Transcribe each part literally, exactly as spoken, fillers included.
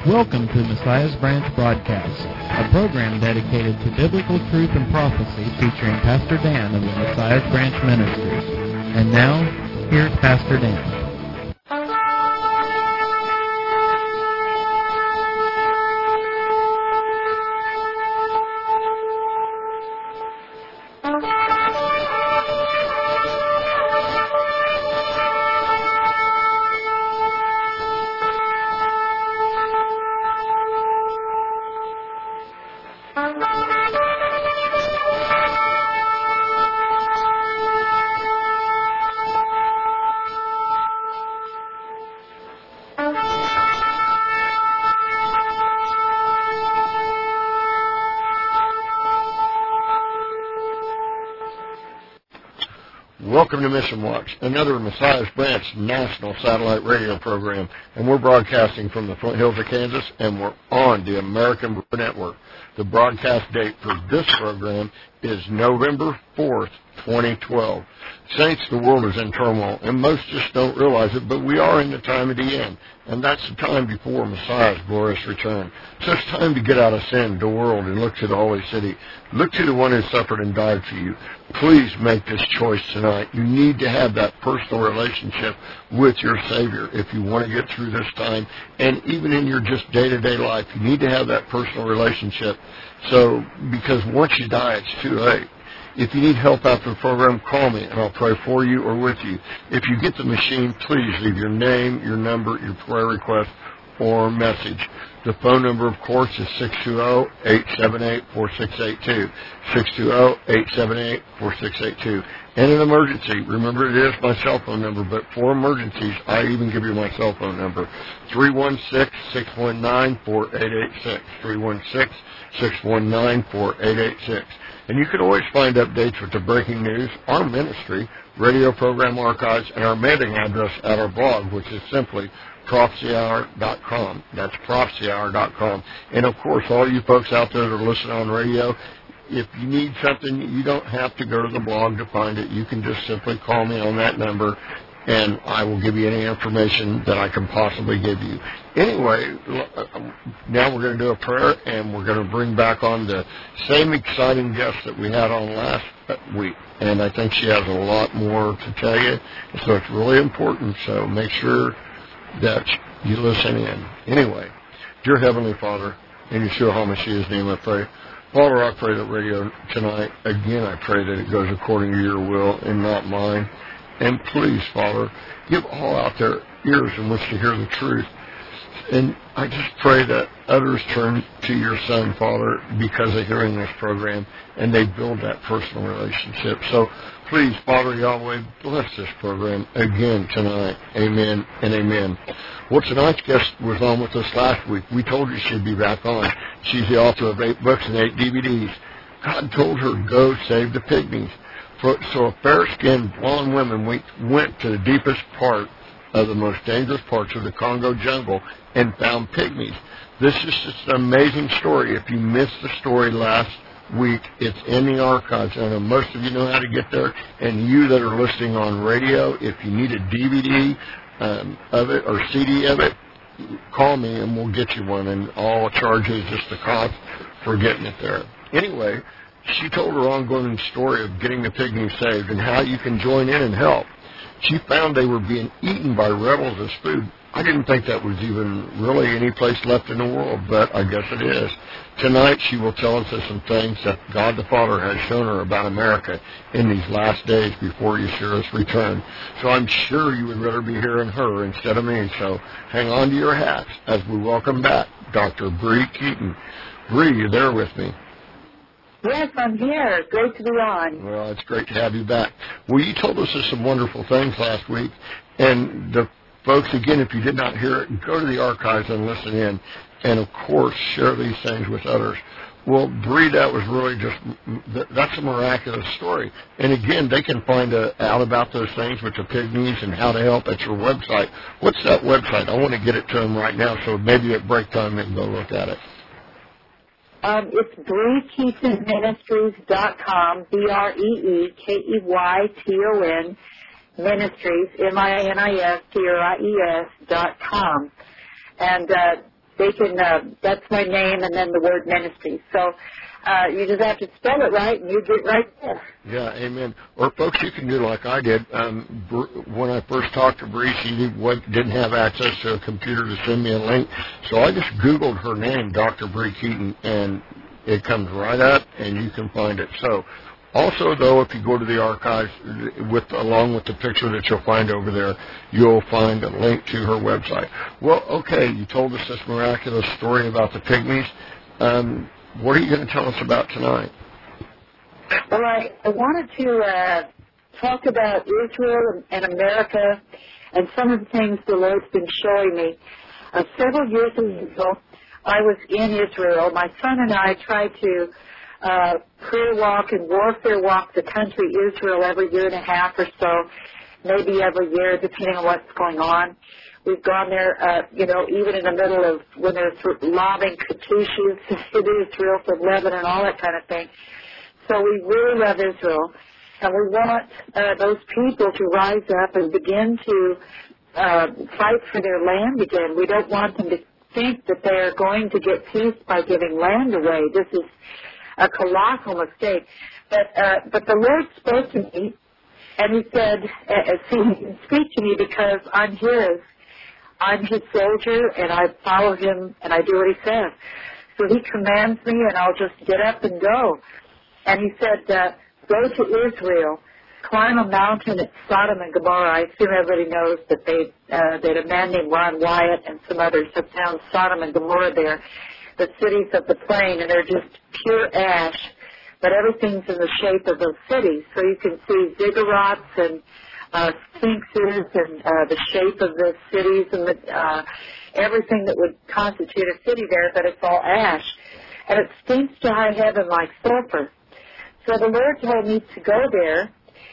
Welcome to Messiah's Branch Broadcast, a program dedicated to biblical truth and prophecy featuring Pastor Dan of the Messiah's Branch Ministries. And now, here's Pastor Dan. Welcome to Mission Watch, another Messiah's Branch national satellite radio program, and we're broadcasting from the Flint Hills of Kansas, and we're on the American Network. The broadcast date for this program is November fourth, twenty twelve. Saints, the world is in turmoil, and most just don't realize it, but we are in the time of the end, and that's the time before Messiah's glorious return. So it's time to get out of sin, the world, and look to the holy city. Look to the one who suffered and died for you. Please make this choice tonight. You need to have that personal relationship with your Savior if you want to get through this time, and even in your just day-to-day life, you need to have that personal relationship. So, because once you die, it's too late. If you need help after the program, call me, and I'll pray for you or with you. If you get the machine, please leave your name, your number, your prayer request, or message. The phone number, of course, is six two zero, eight seven eight, four six eight two, six two zero, eight seven eight, four six eight two. And an emergency, remember it is my cell phone number, but for emergencies, I even give you my cell phone number, three one six, six one nine, four eight eight six, three one six, six one nine, four eight eight six. And you can always find updates with the breaking news, our ministry, radio program archives, and our mailing address at our blog, which is simply prophecy hour dot com. That's prophecy hour dot com. And, of course, all you folks out there that are listening on radio, if you need something, you don't have to go to the blog to find it. You can just simply call me on that number, and I will give you any information that I can possibly give you. Anyway, now we're going to do a prayer, and we're going to bring back on the same exciting guest that we had on last week. And I think she has a lot more to tell you, so it's really important, so make sure that you listen in. Anyway, dear Heavenly Father, in Yeshua HaMashiach's name I pray. Father, I pray that radio tonight, again, I pray that it goes according to your will and not mine. And please, Father, give all out there ears in which to hear the truth. And I just pray that others turn to your Son, Father, because of hearing this program, and they build that personal relationship. So please, Father Yahweh, bless this program again tonight. Amen and amen. Well, tonight's guest was on with us last week. We told her she'd be back on. She's the author of eight books and eight D V Ds. God told her, go save the pygmies. So a fair-skinned blonde woman went to the deepest part of the most dangerous parts of the Congo jungle and found pygmies. This is just an amazing story. If you missed the story last week, it's in the archives. I know most of you know how to get there, and you that are listening on radio, if you need a D V D um, of it or C D of it, call me and we'll get you one, and all charges just the cost for getting it there. Anyway, she told her ongoing story of getting the pygmies saved and how you can join in and help. She found they were being eaten by rebels as food. I didn't think that was even really any place left in the world, but I guess it is. Tonight she will tell us some things that God the Father has shown her about America in these last days before Yeshua's return. So I'm sure you would rather be hearing her instead of me, so hang on to your hats as we welcome back Doctor Bree Keaton. Bree, you there with me? Yes, I'm here. Great to be on. Well, it's great to have you back. Well, you told us some wonderful things last week, and the folks, again, if you did not hear it, go to the archives and listen in, and, of course, share these things with others. Well, Bree, that was really just, that's a miraculous story. And, again, they can find uh, out about those things with the pygmies and how to help at your website. What's that website? I want to get it to them right now, so maybe at break time they can go look at it. Um, it's Bree Keaton Ministries dot com, B R E E K E Y T O N, Ministries, M I N I S T R I E S dot com. And uh, they can, uh, that's my name and then the word ministry. So uh, you just have to spell it right and you get right there. Yeah, amen. Or, folks, you can do like I did. Um, when I first talked to Bree, she didn't have access to a computer to send me a link. So I just Googled her name, Doctor Bree Keaton, and it comes right up, and you can find it. So also, though, if you go to the archives, with along with the picture that you'll find over there, you'll find a link to her website. Well, okay, you told us this miraculous story about the pygmies. Um, what are you going to tell us about tonight? Well, I, I wanted to uh, talk about Israel and America and some of the things the Lord's been showing me. Uh, several years ago, I was in Israel. My son and I tried to uh, prayer walk and warfare walk the country Israel every year and a half or so, maybe every year, depending on what's going on. We've gone there, uh, you know, even in the middle of when they're lobbing Katyushas in Israel from Lebanon and all that kind of thing. So we really love Israel, and we want uh, those people to rise up and begin to uh, fight for their land again. We don't want them to think that they're going to get peace by giving land away. This is a colossal mistake. But uh, but the Lord spoke to me, and He said, uh, see, He can speak to me because I'm His. I'm His soldier, and I follow Him, and I do what He says. So He commands me, and I'll just get up and go. And He said, uh, go to Israel, climb a mountain at Sodom and Gomorrah. I assume everybody knows that they uh, that a man named Ron Wyatt and some others have found Sodom and Gomorrah there, the cities of the plain, and they're just pure ash, but everything's in the shape of those cities. So you can see ziggurats and uh, sphinxes and uh, the shape of the cities and the, uh, everything that would constitute a city there, but it's all ash. And it stinks to high heaven like sulfur. So the Lord told me to go there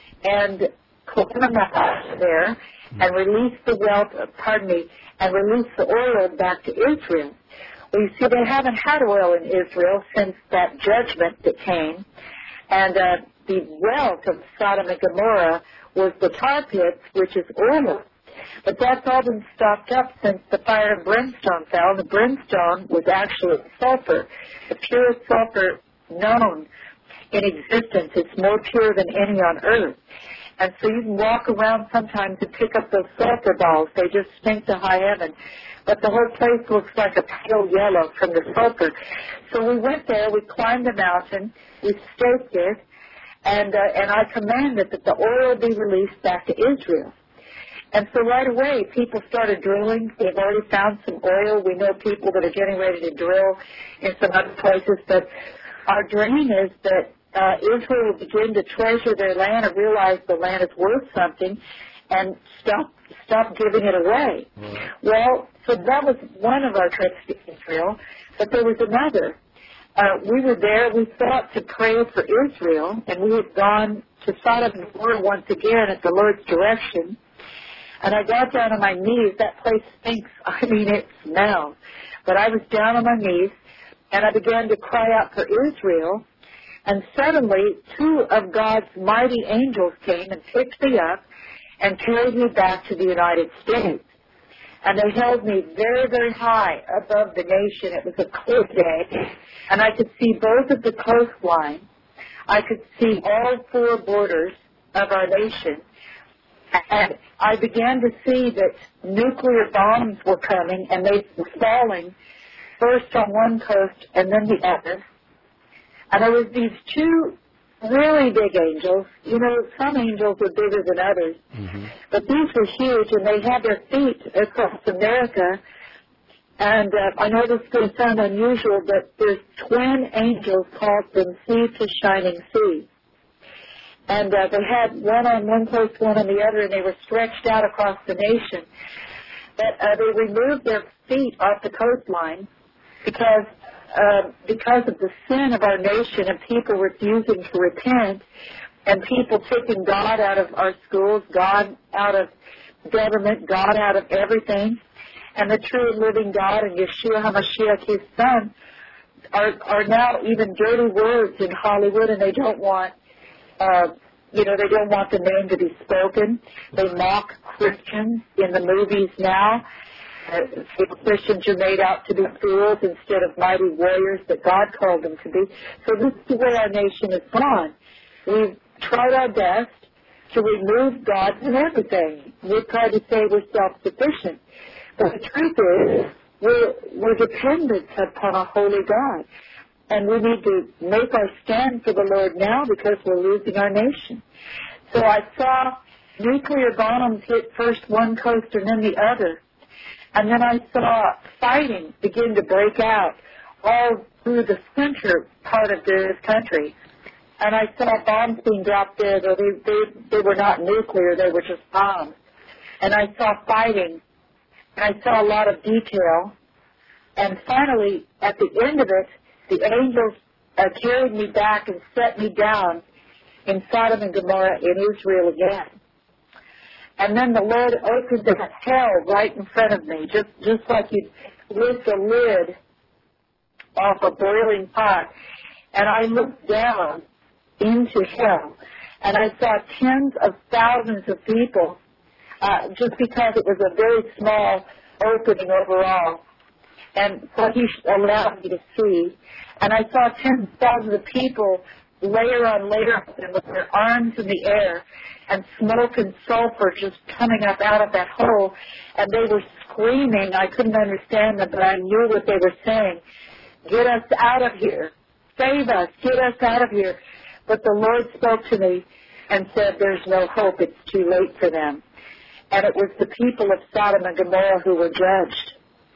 and climb a mountain there and release the wealth, pardon me, and release the oil back to Israel. Well, you see, they haven't had oil in Israel since that judgment that came, and uh, the wealth of Sodom and Gomorrah was the tar pits, which is oil. But that's all been stopped up since the fire and brimstone fell. The brimstone was actually sulfur, the purest sulfur known in existence. It's more pure than any on earth. And so you can walk around sometimes and pick up those sulfur balls. They just stink to high heaven. But the whole place looks like a pale yellow from the sulfur. So we went there, we climbed the mountain, we staked it, and, uh, and I commanded that the oil be released back to Israel. And so right away, people started drilling. They've already found some oil. We know people that are getting ready to drill in some other places. But our dream is that uh, Israel will begin to treasure their land and realize the land is worth something and stop stop giving it away. Right. Well, so that was one of our trips to Israel. But there was another. Uh, we were there. We thought to pray for Israel, and we had gone to Sodom and Gomorrah once again at the Lord's direction. And I got down on my knees. That place stinks. I mean, it smells. But I was down on my knees, and I began to cry out for Israel. And suddenly, two of God's mighty angels came and picked me up and carried me back to the United States. And they held me very, very high above the nation. It was a clear day. And I could see both of the coastline. I could see all four borders of our nation. And I began to see that nuclear bombs were coming, and they were falling first on one coast and then the other. And there was these two really big angels. You know, some angels were bigger than others. Mm-hmm. But these were huge, and they had their feet across America. And uh, I know this is going to sound unusual, but there's twin angels called from sea to shining sea. And uh, they had one on one coast, one on the other, and they were stretched out across the nation. But uh, they removed their feet off the coastline because uh, because of the sin of our nation and people refusing to repent, and people taking God out of our schools, God out of government, God out of everything, and the true and living God and Yeshua HaMashiach, His Son, are are now even dirty words in Hollywood, and they don't want. Uh, you know, they don't want the name to be spoken. They mock Christians in the movies now. Uh, Christians are made out to be fools instead of mighty warriors that God called them to be. So this is where our nation has gone. We've tried our best to remove God from everything. We've tried to say we're self-sufficient. But the truth is, we're, we're dependent upon a holy God. And we need to make our stand for the Lord now because we're losing our nation. So I saw nuclear bombs hit first one coast and then the other. And then I saw fighting begin to break out all through the center part of this country. And I saw bombs being dropped there, though they, they, they were not nuclear, they were just bombs. And I saw fighting, and I saw a lot of detail. And finally, at the end of it, the angels uh, carried me back and set me down in Sodom and Gomorrah in Israel again. And then the Lord opened the hell right in front of me, just, just like you'd lift a lid off a boiling pot. And I looked down into hell, and I saw tens of thousands of people, uh, just because it was a very small opening overall. And so he allowed me to see. And I saw tens of thousands of people layer on layer of them with their arms in the air, and smoke and sulfur just coming up out of that hole. And they were screaming. I couldn't understand them, but I knew what they were saying. Get us out of here. Save us. Get us out of here. But the Lord spoke to me and said, there's no hope. It's too late for them. And it was the people of Sodom and Gomorrah who were judged.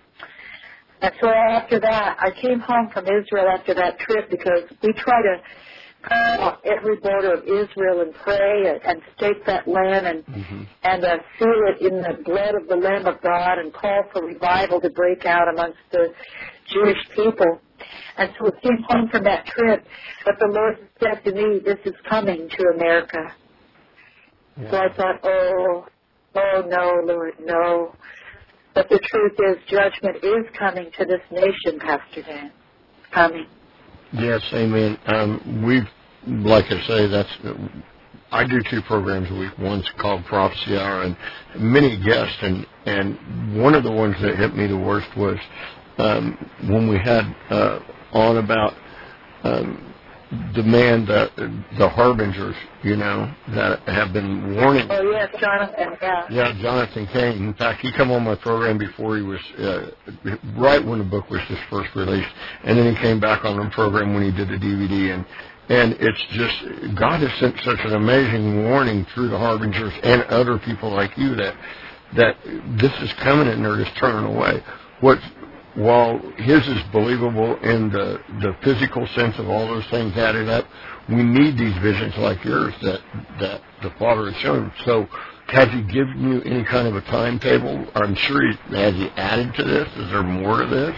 And so after that, I came home from Israel after that trip because we try to uh, every border of Israel and pray and, and stake that land and mm-hmm. and uh, seal it in the blood of the Lamb of God and call for revival to break out amongst the Jewish people. And so we came home from that trip, but the Lord said to me, this is coming to America. Yeah. So I thought, oh, oh no, Lord, no. But the truth is, judgment is coming to this nation, Pastor Dan. Coming. Yes, amen. Um, we've, like I say, that's, I do two programs a week. One's called Prophecy Hour, and many guests, and, and one of the ones that hit me the worst was um, when we had uh, on about um, the man, that the harbingers, you know, that have been warning. Oh, yes, Jonathan, yeah. Yeah, Jonathan Cain. In fact, he came on my program before he was, uh, right when the book was just first released, and then he came back on the program when he did the D V D, and and it's just, God has sent such an amazing warning through the harbingers and other people like you that that this is coming and they're just turning away. What While his is believable in the, the physical sense of all those things added up, we need these visions like yours that, that the Father has shown. So has he given you any kind of a timetable? I'm sure he has he added to this? Is there more to this?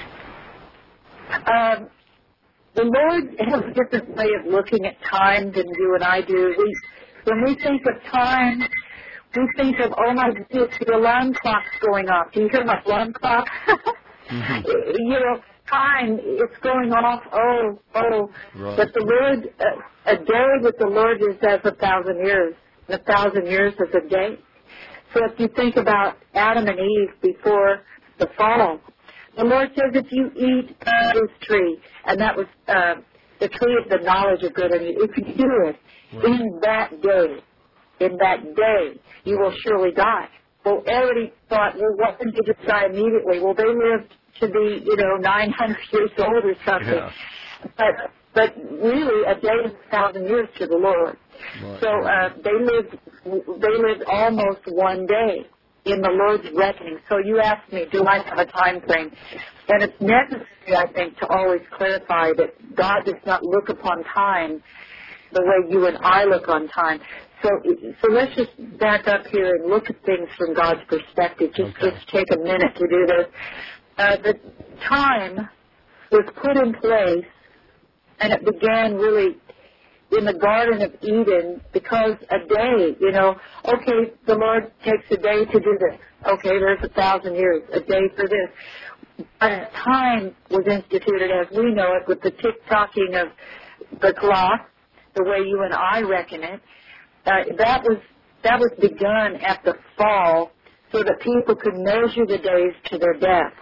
Um, the Lord has a different way of looking at time than you and I do. We, when we think of time, we think of, oh my goodness, the alarm clock's going off. Do you hear my alarm clock? Mm-hmm. You know, time, it's going off, oh, oh. Right. But the Lord, uh, a day with the Lord is as a thousand years. And a thousand years is a day. So if you think about Adam and Eve before the fall, the Lord says if you eat this tree, and that was uh, the tree of the knowledge of good and evil, if you do it, right. in that day, in that day, you will surely die. Well, everybody thought, well, what did you just die immediately? Well, they lived to be, you know, nine hundred years old or something. Yeah. But but really, a day is a thousand years to the Lord. Right. So uh, they lived they lived almost one day in the Lord's reckoning. So you asked me, do I have a time frame? And it's necessary, I think, to always clarify that God does not look upon time the way you and I look on time. So, so let's just back up here and look at things from God's perspective. Just, okay. just take a minute to do this. Uh, the time was put in place, and it began really in the Garden of Eden because a day, you know, okay, the Lord takes a day to do this. Okay, there's a thousand years, a day for this. But time was instituted as we know it with the tick-tocking of the clock, the way you and I reckon it. Uh, that was that was begun at the fall so that people could measure the days to their death.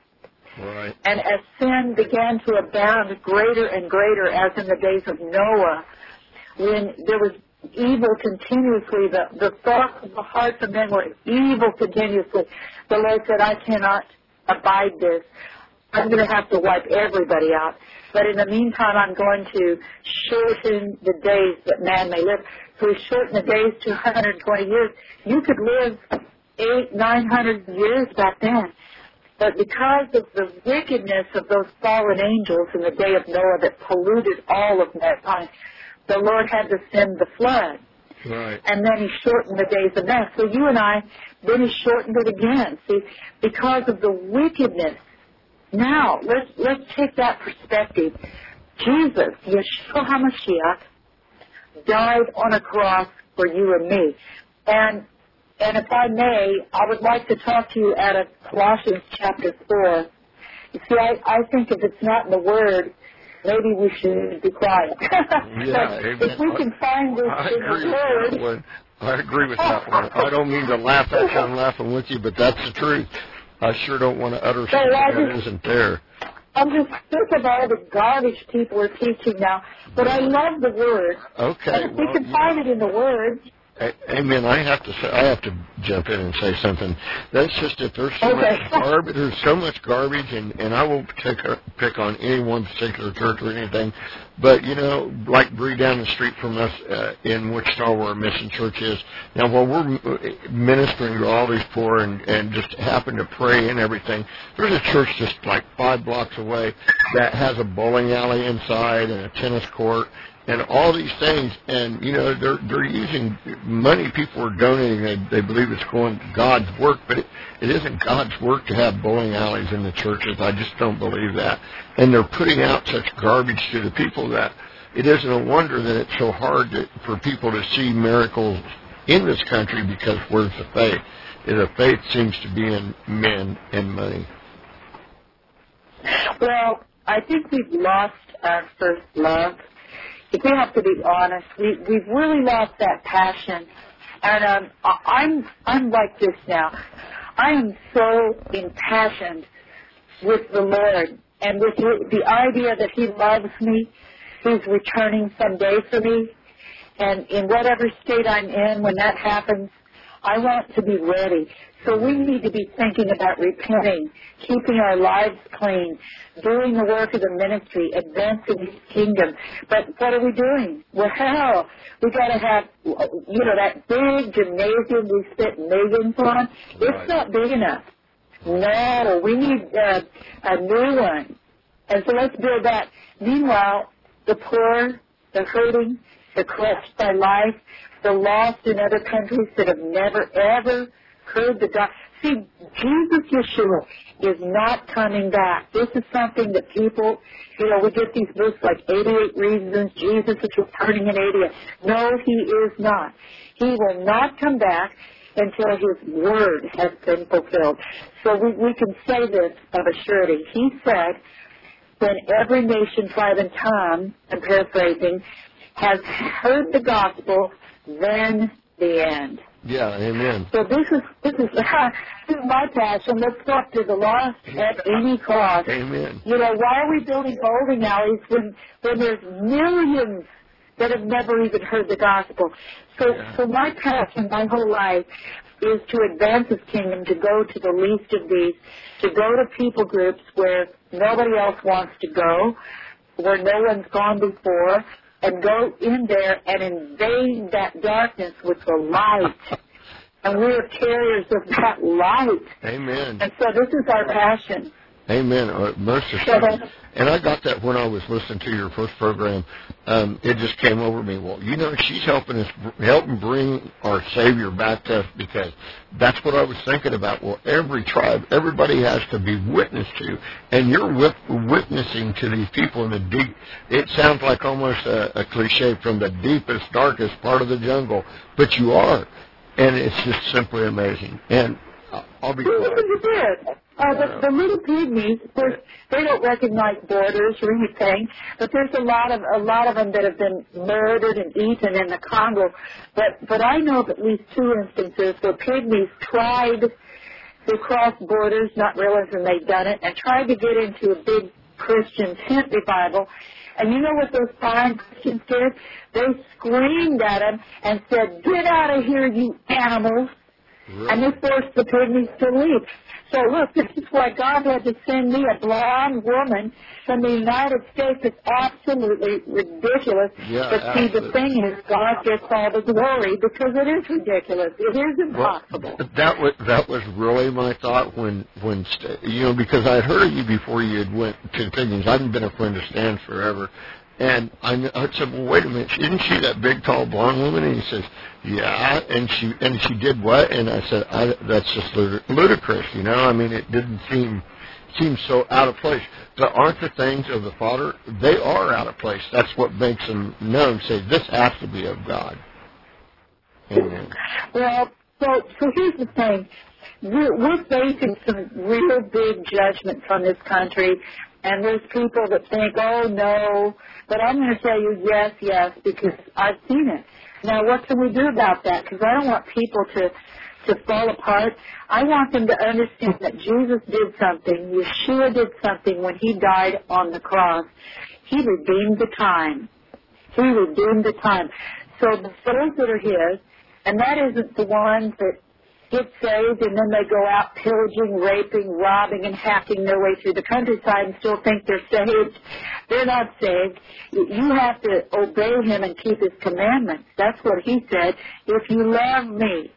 Right. And as sin began to abound greater and greater, as in the days of Noah, when there was evil continuously, the, the thoughts of the hearts of men were evil continuously, the Lord said, I cannot abide this. I'm going to have to wipe everybody out. But in the meantime, I'm going to shorten the days that man may live. So he shortened the days to one hundred twenty years. You could live eight, nine hundred years back then. But because of the wickedness of those fallen angels in the day of Noah that polluted all of mankind, the Lord had to send the flood. Right. And then he shortened the days of man. So you and I, then he shortened it again. See, because of the wickedness. Now, let's let's take that perspective. Jesus, Yeshua HaMashiach, died on a cross for you and me. And and if I may, I would like to talk to you out of Colossians chapter four. You see, I, I think if it's not in the Word, maybe we should be quiet. Yeah, if we can find this I in agree the with Word. that one. I agree with that one. I don't mean to laugh at you. I'm laughing with you, but that's the truth. I sure don't want to utter something that isn't there. I'm just sick of all the garbage people are teaching now. But I love the Word. Okay. And if well, we can find it in the Word. Amen. I have to say, I have to jump in and say something. That's just that there's so okay. much garbage. There's so much garbage, and, and I won't pick, pick on any one particular church or anything. But, you know, like Bree down the street from us uh, in Wichita, where our mission church is. Now, while we're ministering to all these poor and, and just happen to pray and everything, there's a church just like five blocks away that has a bowling alley inside and a tennis court and all these things. And, you know, they're they're using money. People are donating. They, they believe it's going to God's work, but it, it isn't God's work to have bowling alleys in the churches. I just don't believe that. And they're putting out such garbage to the people that it isn't a wonder that it's so hard to, for people to see miracles in this country, because where's the faith? The faith seems to be in men and money. Well, I think we've lost our first love. If we have to be honest, we, we've really lost that passion. And um, I'm I'm like this now. I am so impassioned with the Lord and with the idea that He loves me. He's returning someday for me. And in whatever state I'm in, when that happens, I want to be ready. So we need to be thinking about repenting, keeping our lives clean, doing the work of the ministry, advancing His kingdom. But what are we doing? Well, hell, we got to have, you know, that big gymnasium we spent millions on. It's Right. not big enough. No, we need uh, a new one. And so let's build that. Meanwhile, the poor, the hurting, the crushed by life, the lost in other countries that have never, ever heard the God. See, Jesus Yeshua is not coming back. This is something that people, you know, we get these books like eighty-eight Reasons Jesus is returning in eighty-eight. No, He is not. He will not come back until His word has been fulfilled. So we, we can say this of a surety. He said, when every nation, tribe, and tongue, I'm paraphrasing, has heard the gospel, then the end. Yeah, amen. So this is this is, this is my passion. Let's talk to the lost at any cost. Amen. You know, why are we building bowling alleys when when there's millions that have never even heard the gospel? So, Yeah. so my passion, my whole life, is to advance His kingdom, to go to the least of these, to go to people groups where nobody else wants to go, where no one's gone before, and go in there and invade that darkness with the light. And we're carriers of that light. Amen. And so this is our passion. Amen. Uh, most assuredly. And I got that when I was listening to your first program. Um, it just came over me. Well, you know, she's helping us, helping bring our Savior back to us, because that's what I was thinking about. Well, every tribe, everybody has to be witnessed to, and you're wit- witnessing to these people in the deep. It sounds like almost a, a cliche, from the deepest, darkest part of the jungle, but you are, and it's just simply amazing. And I'll be quiet. You did. Uh, the, the little pygmies, of course, they don't recognize borders or anything, but there's a lot of a lot of them that have been murdered and eaten in the Congo. But but I know of at least two instances where pygmies tried who crossed borders, not realizing they'd done it, and tried to get into a big Christian tent revival. And you know what those fine Christians did? They screamed at them and said, "Get out of here, you animals!" Really? And they forced the pygmies to leave. So look, this is why God had to send me a blonde woman from the United States. It's absolutely ridiculous. Yeah, but see, absolutely. the thing is, God gets all the glory because it is ridiculous. It is impossible. Well, that was that was really my thought when when you know because I heard of you before you had went to the pygmies. I hadn't been a friend of Stan's forever. And I, I said, well, wait a minute, isn't she that big, tall, blonde woman? And he says, yeah. And she and she did what? And I said, I, that's just ludicrous, you know. I mean, it didn't seem seem so out of place. But aren't the things of the Father? They are out of place. That's what makes them known. Say, this has to be of God. Amen. Well, so so here's the thing. We're, we're facing some real big judgments on this country. And there's people that think, oh, no, but I'm going to tell you yes, yes, because I've seen it. Now, what can we do about that? Because I don't want people to, to fall apart. I want them to understand that Jesus did something. Yeshua did something when he died on the cross. He redeemed the time. He redeemed the time. So the souls that are his, and that isn't the ones that get saved and then they go out pillaging, raping, robbing, and hacking their way through the countryside and still think they're saved. They're not saved. You have to obey him and keep his commandments. That's what he said. If you love me,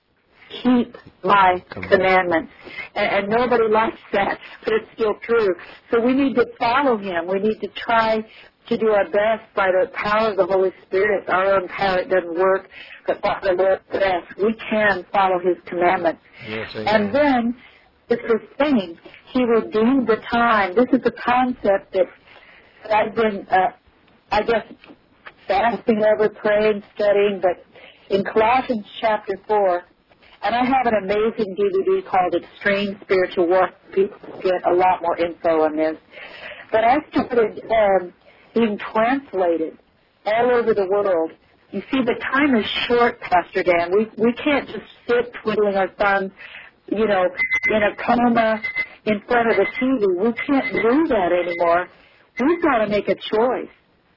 keep my commandments. And, and nobody likes that, but it's still true. So we need to follow him. We need to try to do our best by the power of the Holy Spirit. Our own power, it doesn't work, but by the Lord's best, we can follow his commandments. Yes, and then, it's this thing, he redeemed the time. This is a concept that, that I've been, uh, I guess, fasting over, praying, studying, but in Colossians chapter four, and I have an amazing D V D called Extreme Spiritual Warfare. People get a lot more info on this. But I started um, being translated all over the world. You see, the time is short, Pastor Dan. We we can't just sit twiddling our thumbs, you know, in a coma in front of the T V. We can't do that anymore. We've got to make a choice.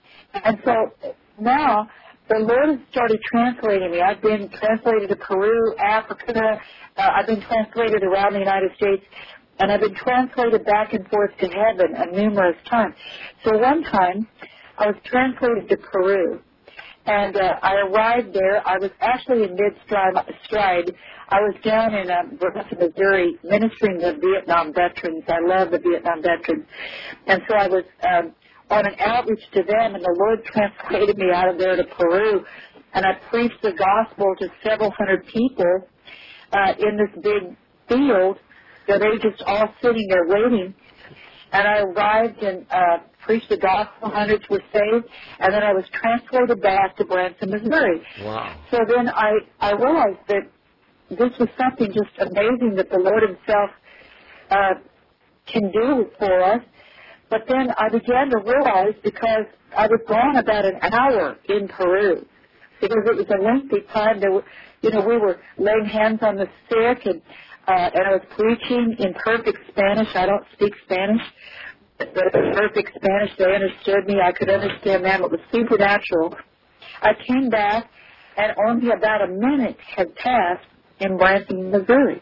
And so now the Lord has started translating me. I've been translated to Peru, Africa. Uh, I've been translated around the United States. And I've been translated back and forth to heaven a numerous times. So one time, I was translated to Peru. And uh, I arrived there. I was actually in mid-stride. I was down in uh, Missouri ministering to Vietnam veterans. I love the Vietnam veterans. And so I was um, on an outreach to them, and the Lord translated me out of there to Peru. And I preached the gospel to several hundred people uh, in this big field. So they were just all sitting there waiting. And I arrived and uh, preached the gospel. Hundreds were saved. And then I was translated back to Branson, Missouri. Wow. So then I, I realized that this was something just amazing that the Lord himself uh, can do for us. But then I began to realize, because I was gone about an hour in Peru, because it was a lengthy time. There were, you know, we were laying hands on the sick, and Uh, and I was preaching in perfect Spanish. I don't speak Spanish, but in perfect Spanish. They understood me. I could understand them. It was supernatural. I came back, and only about a minute had passed in Branson, Missouri.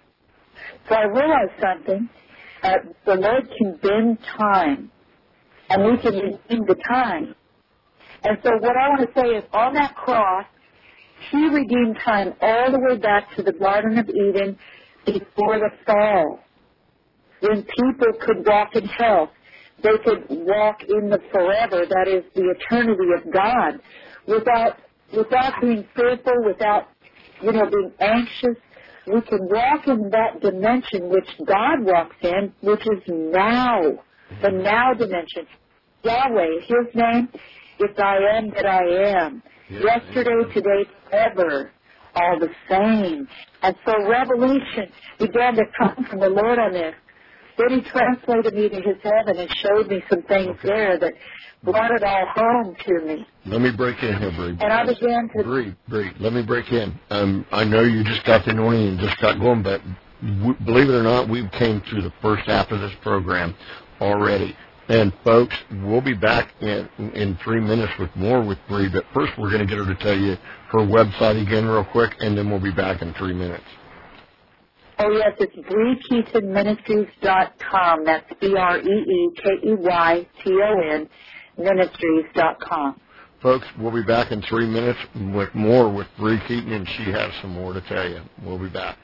So I realized something. Uh, the Lord can bend time, and we can redeem the time. And so what I want to say is, on that cross, he redeemed time all the way back to the Garden of Eden, before the fall, when people could walk in health. They could walk in the forever, that is the eternity of God, without without being fearful, without, you know, being anxious. We can walk in that dimension which God walks in, which is now, the now dimension. Yahweh, his name is I am that I am. Yes. Yesterday, today, forever, all the same. And so revelation began to come from the Lord on this. Then he translated me to his heaven and showed me some things okay. there that brought it all home to me. Let me break in here, Bree. And I began to... Bree, Bree, let me break in. Um, I know you just got the anointing and just got going, but w- believe it or not, we came through the first half of this program already. And, folks, we'll be back in, in three minutes with more with Bree. But first, we're going to get her to tell you her website again real quick, and then we'll be back in three minutes. Oh, yes, it's Bree Keyton Ministries dot com. That's B R E E K E Y T O N Ministries dot com. Folks, we'll be back in three minutes with more with Bree Keyton, and she has some more to tell you. We'll be back.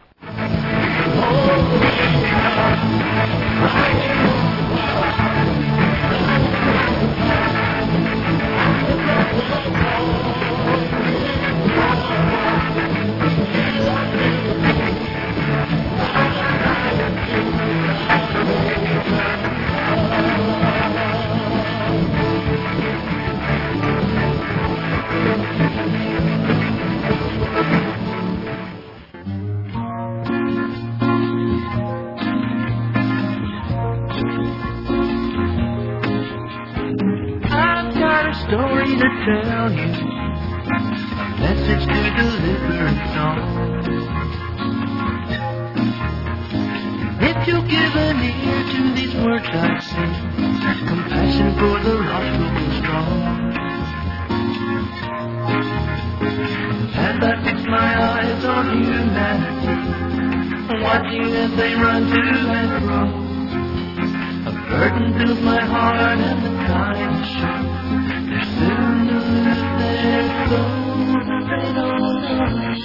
Story to tell you, a message to deliver and song. If you'll give an ear to these words I sing, compassion for the lost will be strong. As I fix my eyes on humanity, watching as they run to and fro, a burden fills my heart and the time is short. Soon to lose their clothes, they don't know.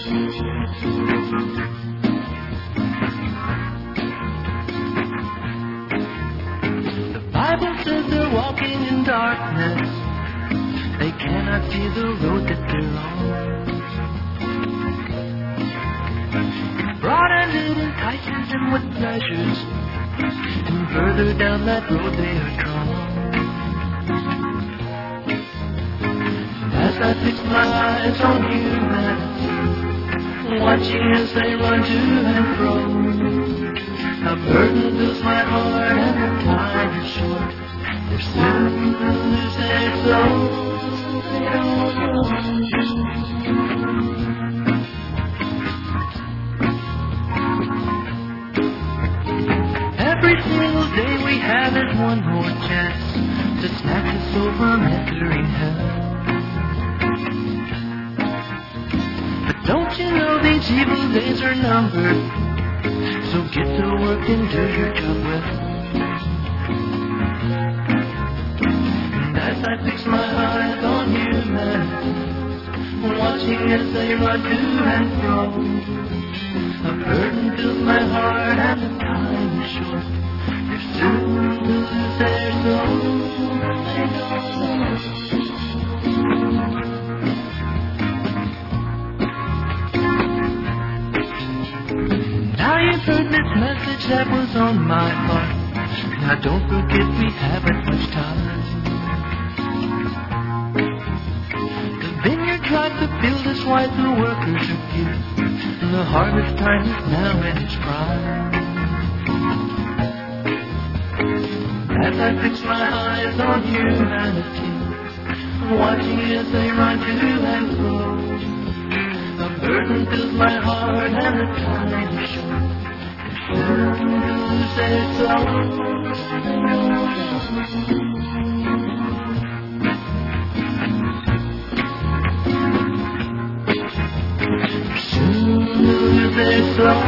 The Bible says they're walking in darkness. They cannot see the road that they're on. It's broad and it entices them with pleasures, and further down that road they are drawn. As I fix my eyes on humanity, watching as they run to and fro, a burden fills my heart and the time is short. They're soon to lose their soul. They don't know. Every single day we have is one more chance to snatch us soul from entering hell. Don't you know these evil days are numbered? So get to work and do your job well. And as I fix my eyes on humanity, watching as they run to and fro, a burden fills my heart and the time is short. They're soon to lose their soul. They don't know. Now you've heard this message that was on my heart. Now don't forget we haven't much time. The vineyard tried to build us while the workers are few, and the harvest time is now in its prime. As I fix my eyes on humanity, watching as they run to and fro, a burden fills my heart and the time is short. Soon to lose their soul. Soon to lose their soul.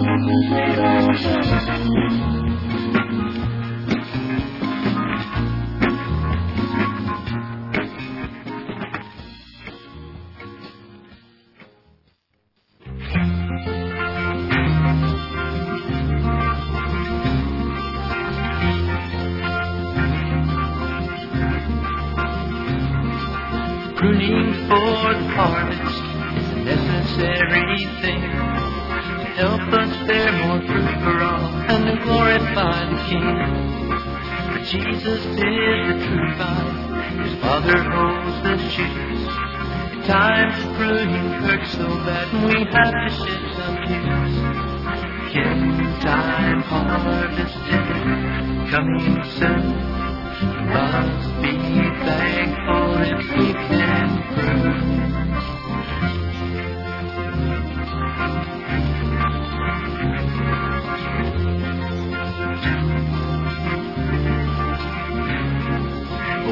Pruning for the harvest is a necessary thing to help us bear more fruit for all and to glorify the King. For Jesus is the true vine, His Father holds the shoots. At times the pruning hurts so bad we have to shed some tears. End-time harvest day coming soon. Must be thankful if we can prove.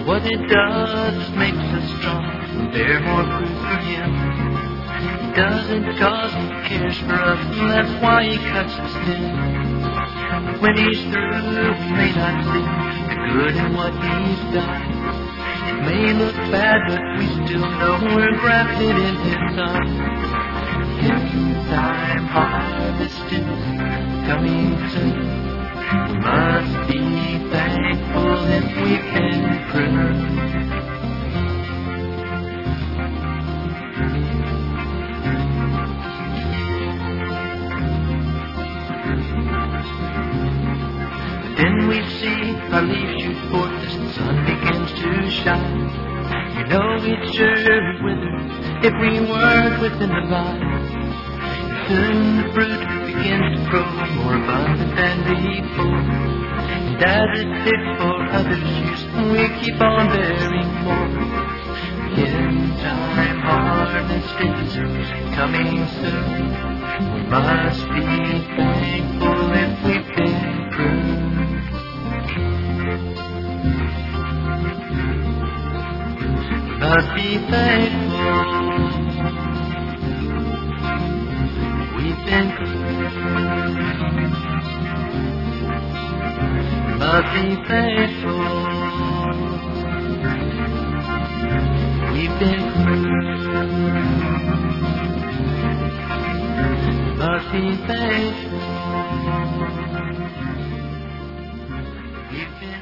what it does is makes us strong and bear more fruit for Him. He doesn't cause He cares for us, and that's why He cuts us thin. When He's through, we may not see the good in what He's done. It may look bad, but we still know we're grafted in His Son. End time harvest is coming soon. We must be thankful if we've been pruned. Then we see our leaves shoot forth as the sun begins to shine. You know it sure withers if we weren't within the vine. Soon the fruit begins to grow more abundant than before. And as it's fit for others' use, we keep on bearing more. The end time harvest is coming soon. We must be thankful if we've been pruned. We must be thankful. We've been pruned. Must be thankful. We've been pruned. Must be thankful. We've been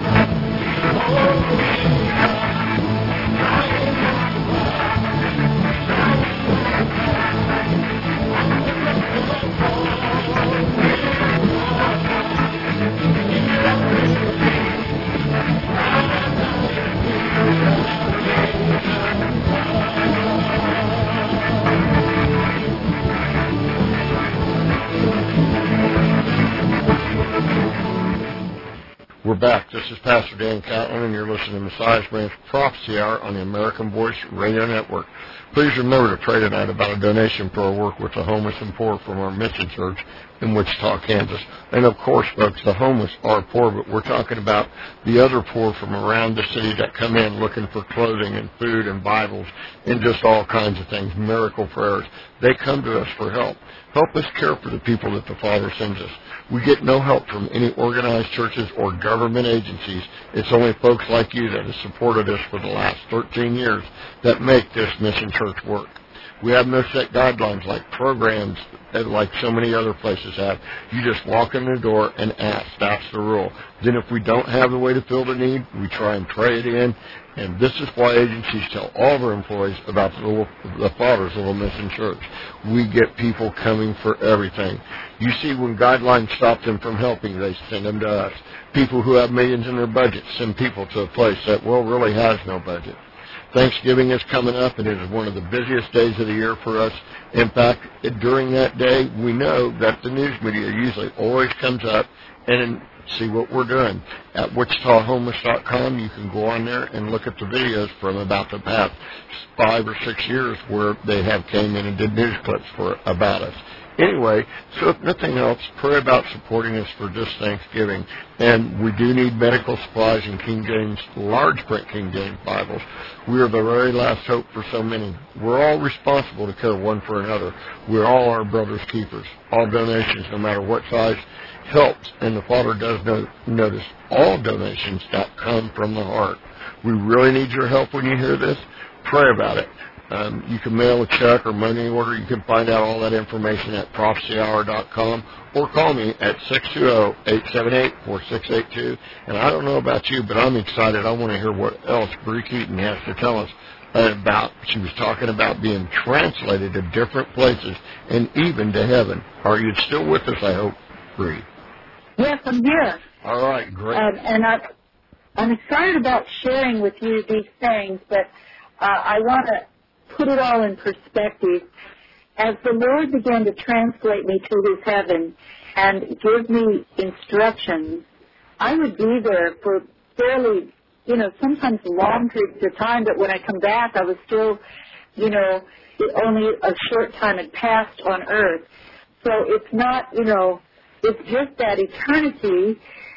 We're back. This is Pastor Dan Catlin, and you're listening to Messiah's Branch Prophecy Hour on the American Voice Radio Network. Please remember to pray tonight about a donation for our work with the homeless and poor from our mission church in Wichita, Kansas. And, of course, folks, the homeless are poor, but we're talking about the other poor from around the city that come in looking for clothing and food and Bibles and just all kinds of things, miracle prayers. They come to us for help. Help us care for the people that the Father sends us. We get no help from any organized churches or government agencies. It's only folks like you that have supported us for the last thirteen years that make this mission church work. We have no set guidelines like programs like so many other places have. You just walk in the door and ask. That's the rule. Then if we don't have the way to fill the need, we try and pray it in. And this is why agencies tell all of our employees about the, little, the Father's Little Mission Church. We get people coming for everything. You see, when guidelines stop them from helping, they send them to us. People who have millions in their budget send people to a place that, well, really has no budget. Thanksgiving is coming up, and it is one of the busiest days of the year for us. In fact, during that day, we know that the news media usually always comes up and see what we're doing. At Wichita Homeless dot com, you can go on there and look at the videos from about the past five or six years where they have came in and did news clips for about us. Anyway, so if nothing else, pray about supporting us for this Thanksgiving. And we do need medical supplies and King James, large print King James Bibles. We are the very last hope for so many. We're all responsible to care one for another. We're all our brother's keepers. All donations, no matter what size, helps. And the Father does no, notice all donations that come from the heart. We really need your help when you hear this. Pray about it. Um, you can mail a check or money order. You can find out all that information at prophecy hour dot com or call me at six two zero, eight seven eight, four six eight two. And I don't know about you, but I'm excited. I want to hear what else Bree Keaton has to tell us about. She was talking about being translated to different places and even to heaven. Are you still with us, I hope, Bree? Yes, I'm here. All right, great. Um, and I, I'm excited about sharing with you these things, but uh, I want to put it all in perspective. As the Lord began to translate me to His heaven and give me instructions, I would be there for fairly, you know, sometimes long periods of time, but when I come back, I was still, you know, only a short time had passed on earth. So it's not, you know, it's just that eternity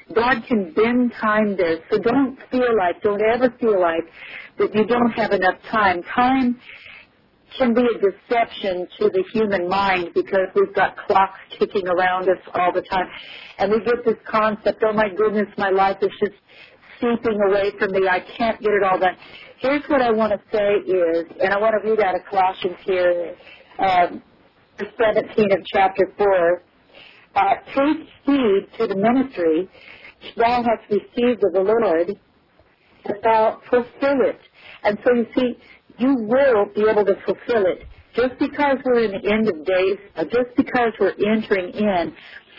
God can bend time there. So don't feel like, don't ever feel like that you don't have enough time. Time can be a deception to the human mind because we've got clocks ticking around us all the time. And we get this concept, oh my goodness, my life is just seeping away from me. I can't get it all done. Here's what I want to say is, and I want to read out of Colossians here, um, verse seventeen of chapter four. Uh, take heed to the ministry thou hast received of the Lord, that thou fulfill it. And so you see, you will be able to fulfill it. Just because we're in the end of days, or just because we're entering in,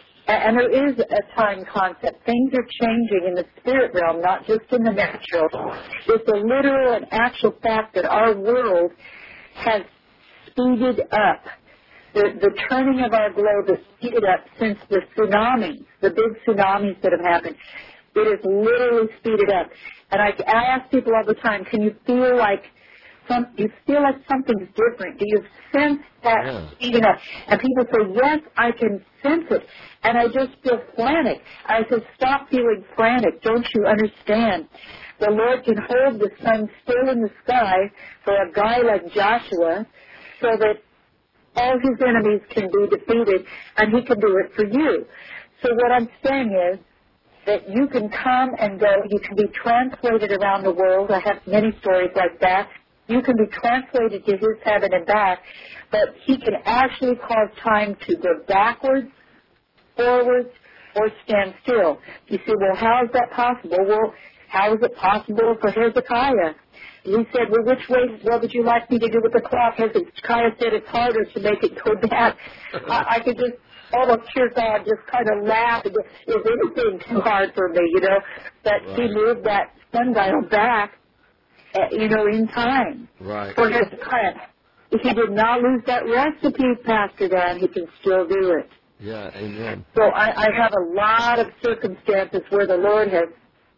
and there is a time concept. Things are changing in the spirit realm, not just in the natural. It's a literal and actual fact that our world has speeded up. The, the turning of our globe has speeded up since the tsunamis, the big tsunamis that have happened. It has literally speeded up. And I, I ask people all the time, can you feel like some, you feel like something's different? Do you sense that Yeah. speeding up? And people say, yes, I can sense it. And I just feel frantic. I said, stop feeling frantic. Don't you understand? The Lord can hold the sun still in the sky for a guy like Joshua so that all his enemies can be defeated, and he can do it for you. So what I'm saying is that you can come and go. You can be translated around the world. I have many stories like that. You can be translated to his heaven and back, but he can actually cause time to go backwards, forwards, or stand still. You say, well, how is that possible? Well, how is it possible for Hezekiah? He said, well, which way, what would you like me to do with the clock? Hezekiah said it's harder to make it go back. I, I could just almost hear God just kind of laugh. And go, is anything too hard for me, you know? But right. He moved that sundial back, uh, you know, in time. Right. For Hezekiah. If he did not lose that recipe, Pastor Dan, he can still do it. Yeah, amen. So I, I have a lot of circumstances where the Lord has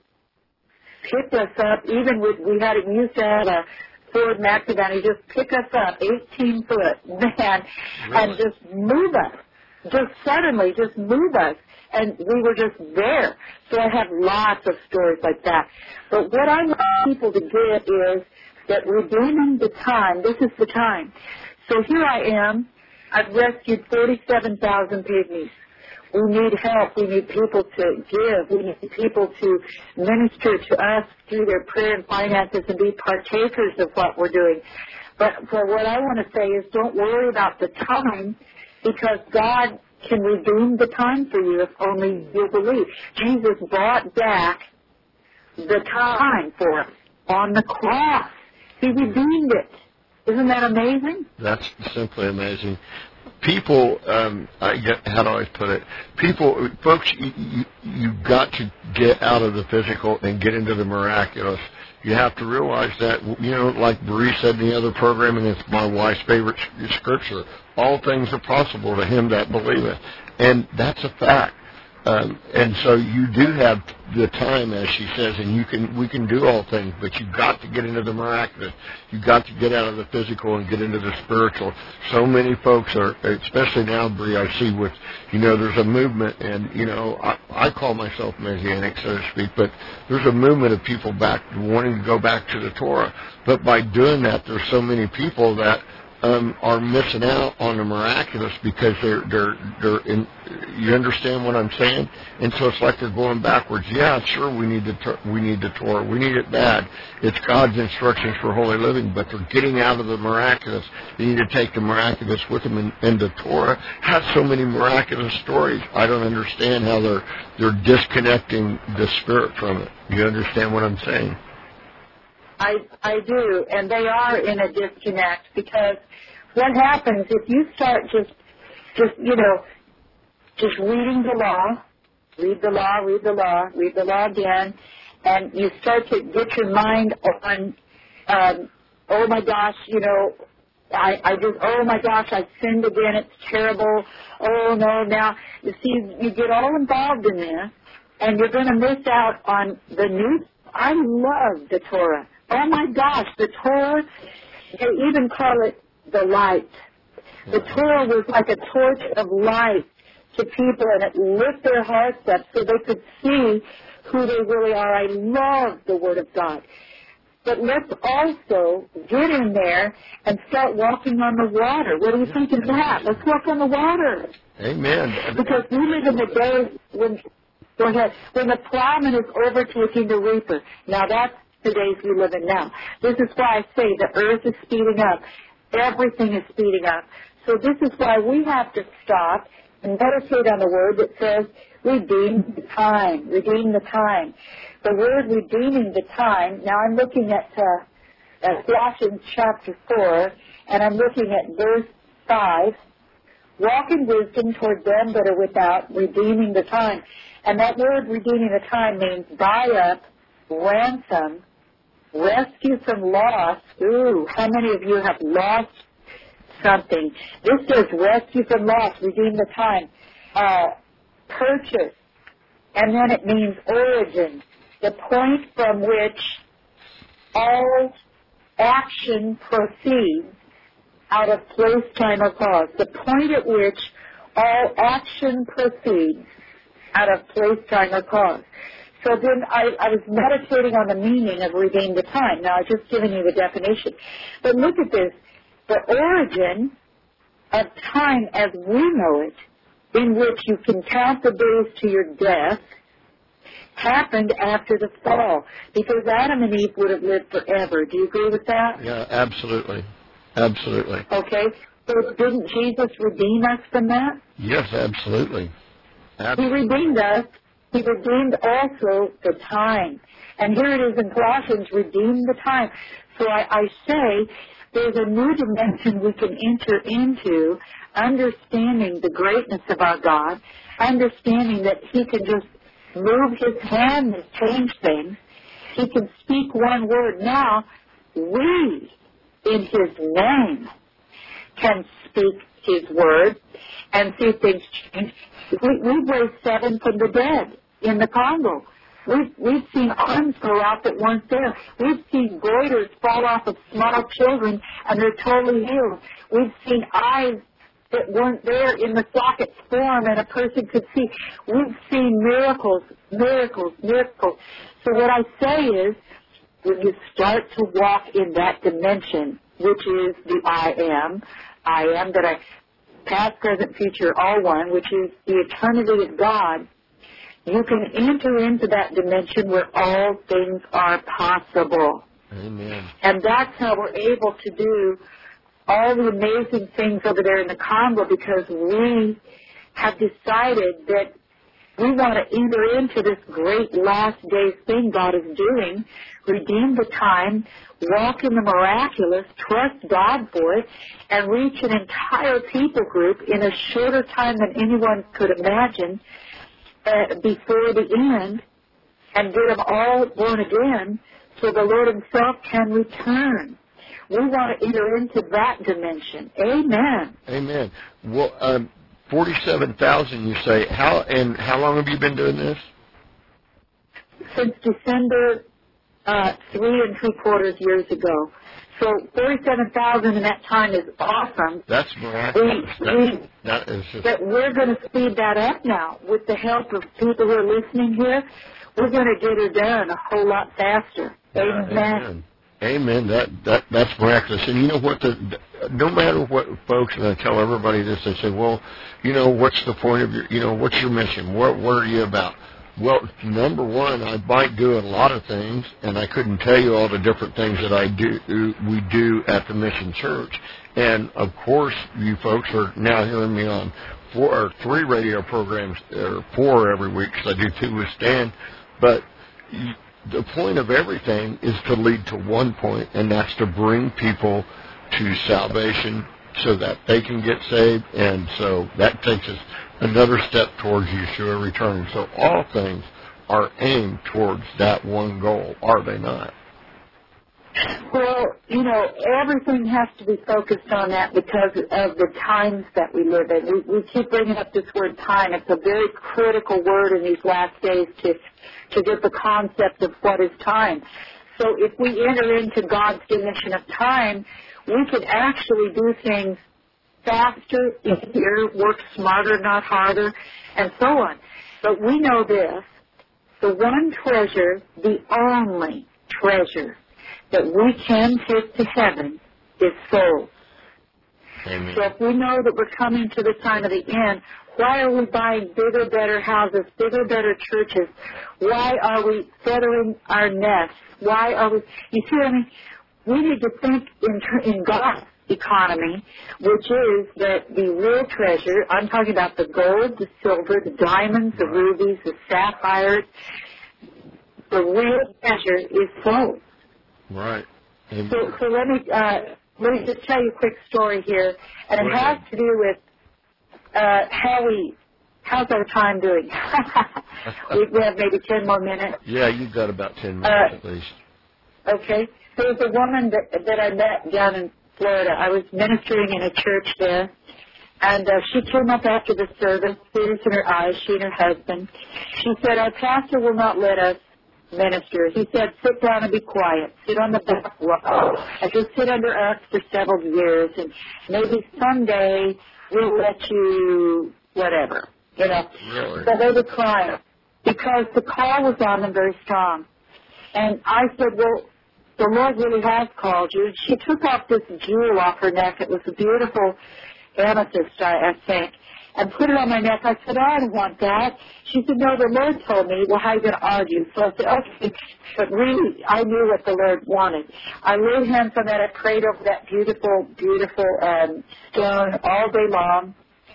picked us up. Even with, we had, we used to have a Ford Maxivan. He just picked us up, eighteen foot man, really? And just move us. Just suddenly, just move us. And we were just there. So I have lots of stories like that. But what I want people to get is that redeeming the time, this is the time. So here I am. I've rescued forty-seven thousand pygmies. We need help. We need people to give. We need people to minister to us through their prayer and finances and be partakers of what we're doing. But for what I want to say is don't worry about the time, because God can redeem the time for you if only you believe. Jesus brought back the time for us on the cross. He redeemed it. Isn't that amazing? That's simply amazing. People, um, I get, how do I put it? People, folks, you, you, you've got to get out of the physical and get into the miraculous. You have to realize that, you know, like Bree said in the other program, and it's my wife's favorite scripture, all things are possible to him that believeth. And that's a fact. Um, and so you do have the time, as she says, and you can we can do all things, but you've got to get into the miraculous. You've got to get out of the physical and get into the spiritual. So many folks are, especially now, Bree, I see with, you know, there's a movement, and, you know, I, I call myself Messianic, so to speak, but there's a movement of people back wanting to go back to the Torah. But by doing that, there's so many people that Um, are missing out on the miraculous because they're they're they're in. You understand what I'm saying? And so it's like they're going backwards. Yeah, sure, we need the we need the Torah, we need it bad. It's God's instructions for holy living, but they're getting out of the miraculous. They need to take the miraculous with them, and, and the Torah has so many miraculous stories. I don't understand how they're they're disconnecting the spirit from it. You understand what I'm saying? I, I do, and they are in a disconnect, because what happens if you start just, just you know, just reading the law, read the law, read the law, read the law again, and you start to get your mind on, um, oh my gosh, you know, I, I just, oh my gosh, I sinned again, it's terrible, oh no, now, you see, you get all involved in this, and you're going to miss out on the new. I love the Torah. Oh my gosh, the Torah, they even call it the light. The Torah was like a torch of light to people, and it lit their hearts up so they could see who they really are. I love the Word of God. But let's also get in there and start walking on the water. What do you think of that? Let's walk on the water. Amen. Because we live in the days when, go ahead, when the plowman is overtaking the reaper. Now that's the days we live in now. This is why I say the earth is speeding up. Everything is speeding up. So this is why we have to stop and meditate on the word that says, redeem the time, redeem the time. The word redeeming the time, now I'm looking at uh, uh, Colossians chapter four, and I'm looking at verse five. Walk in wisdom toward them that are without, redeeming the time. And that word redeeming the time means buy up, ransom, rescue from loss. Ooh, how many of you have lost something? This says rescue from loss, redeem the time. Uh, purchase, and then it means origin, the point from which all action proceeds out of place, time, or cause. The point at which all action proceeds out of place, time, or cause. So then I, I was meditating on the meaning of redeem the time. Now, I've just given you the definition. But look at this. The origin of time as we know it, in which you can count the days to your death, happened after the fall. Because Adam and Eve would have lived forever. Do you agree with that? Yeah, absolutely. Absolutely. Okay. So didn't Jesus redeem us from that? Yes, absolutely. absolutely. He redeemed us. He redeemed also the time. And here it is in Colossians, redeem the time. So I, I say there's a new dimension we can enter into, understanding the greatness of our God, understanding that He can just move His hand and change things. He can speak one word. Now, we, in His name, can speak His word and see things change. We, we've raised seven from the dead in the Congo. We've, we've seen arms grow out that weren't there. We've seen goiters fall off of small children and they're totally healed. We've seen eyes that weren't there in the sockets form and a person could see. We've seen miracles, miracles, miracles. So what I say is, when you start to walk in that dimension, which is the I am, I am that I, past, present, future, all one, which is the eternity of God, you can enter into that dimension where all things are possible. Amen. And that's how we're able to do all the amazing things over there in the Congo, because we have decided that we want to enter into this great last days thing God is doing, redeem the time, walk in the miraculous, trust God for it, and reach an entire people group in a shorter time than anyone could imagine uh, before the end, and get them all born again so the Lord Himself can return. We want to enter into that dimension. Amen. Amen. Well, um, forty-seven thousand, you say. How and how long have you been doing this? Since December uh, three and three quarters years ago. So forty-seven thousand in that time is awesome. That's miraculous. We, that, we, that is just... But we're going to speed that up now with the help of people who are listening here. We're going to get it done a whole lot faster. Amen. Amen. Amen. That that that's miraculous. And you know what? The, no matter what, folks, and I tell everybody this, they say, well, you know, what's the point of your, you know, what's your mission? What what are you about? Well, number one, I might do a lot of things, and I couldn't tell you all the different things that I do. We do at the Mission Church, and of course, you folks are now hearing me on four or three radio programs, or four every week, because I do two with Stan, but. You, The point of everything is to lead to one point, and that's to bring people to salvation so that they can get saved, and so that takes us another step towards Yeshua returning. So all things are aimed towards that one goal, are they not? Well, you know, everything has to be focused on that because of the times that we live in. We, we keep bringing up this word time. It's a very critical word in these last days to to get the concept of what is time. So if we enter into God's dimension of time, we can actually do things faster, easier, work smarter, not harder, and so on. But we know this, the one treasure, the only treasure that we can take to heaven is souls. Amen. So if we know that we're coming to the time of the end, why are we buying bigger, better houses, bigger, better churches? Why are we feathering our nests? Why are we, you see what I mean? We need to think in, in God's economy, which is that the real treasure, I'm talking about the gold, the silver, the diamonds, the rubies, the sapphires, the real treasure is souls. Right. Amen. So, so let me uh, let me just tell you a quick story here, and it has to do with uh, how we. How's our time doing? we, we have maybe ten more minutes. Yeah, you've got about ten minutes uh, at least. Okay. There was a woman that that I met down in Florida. I was ministering in a church there, and uh, she came up after the service, tears in her eyes, she and her husband. She said, our pastor will not let us minister. He said, sit down and be quiet. Sit on the back wall. And just sit under us for several years, and maybe someday we'll let you whatever, you know. Really? So they were crying because the call was on them very strong. And I said, well, the Lord really has called you. She took off this jewel off her neck. It was a beautiful amethyst, I, I think, and put it on my neck. I said, oh, I don't want that. She said, no, the Lord told me. Well, how are you going to argue? So I said, okay. But really, I knew what the Lord wanted. I laid hands on that. I prayed over that beautiful, beautiful um, stone all day long.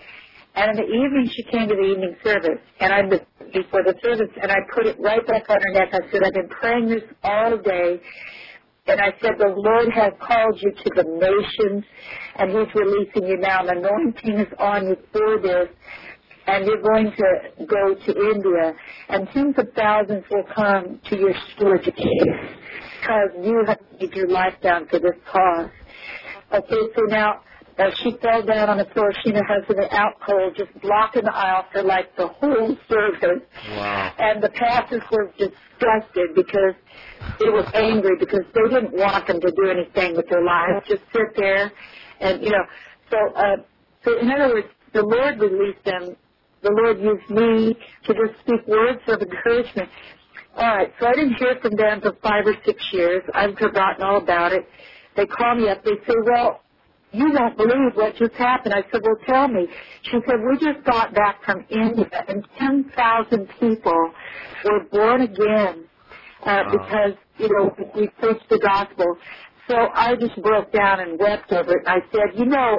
And in the evening, she came to the evening service, and I before the service, and I put it right back on her neck. I said, I've been praying this all day. And I said, the Lord has called you to the nations, and He's releasing you now. The anointing is on you for this, and you're going to go to India, and tens of thousands will come to your school education because you have to keep your life down for this cause. Okay, so now uh, she fell down on the floor. She and her husband were out cold, just blocking the aisle for like the whole service. Wow. And the pastors were disgusted because they were angry because they didn't want them to do anything with their lives, just sit there, and you know. So, uh, so in other words, the Lord released them. The Lord used me to just speak words of encouragement. All right, so I didn't hear from them for five or six years. I've forgotten all about it. They call me up. They say, well, you won't believe what just happened. I said, well, tell me. She said, we just got back from India, and ten thousand people were born again. Uh, because, you know, we preached the gospel. So I just broke down and wept over it. And I said, you know,